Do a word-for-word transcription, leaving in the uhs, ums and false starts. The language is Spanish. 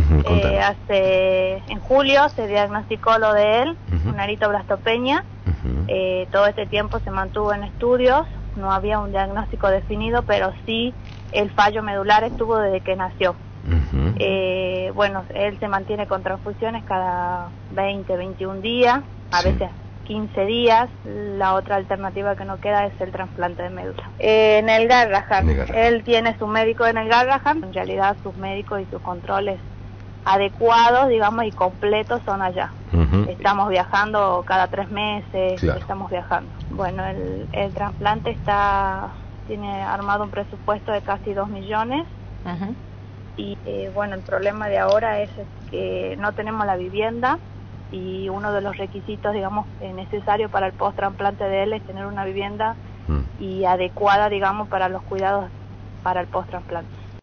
Uh-huh, eh, hace en julio se diagnosticó lo de él, uh-huh. una eritroblastopenia. Uh-huh. Eh, todo este tiempo se mantuvo en estudios, no había un diagnóstico definido, pero sí el fallo medular estuvo desde que nació. Uh-huh. Eh, bueno, él se mantiene con transfusiones cada veinte, veintiún días, a sí. veces quince días. La otra alternativa que no queda es el trasplante de médula. Eh, en el Garrahan, él tiene su médico en el Garrahan, en realidad sus médicos y sus controles adecuados, digamos, y completos son allá. Uh-huh. Estamos viajando cada tres meses, claro. estamos viajando. Bueno, el, el trasplante está tiene armado un presupuesto de casi dos millones. Uh-huh. Y eh, bueno, el problema de ahora es, es que no tenemos la vivienda y uno de los requisitos, digamos, eh, necesarios para el post-trasplante de él es tener una vivienda uh-huh. y adecuada, digamos, para los cuidados para el post-trasplante.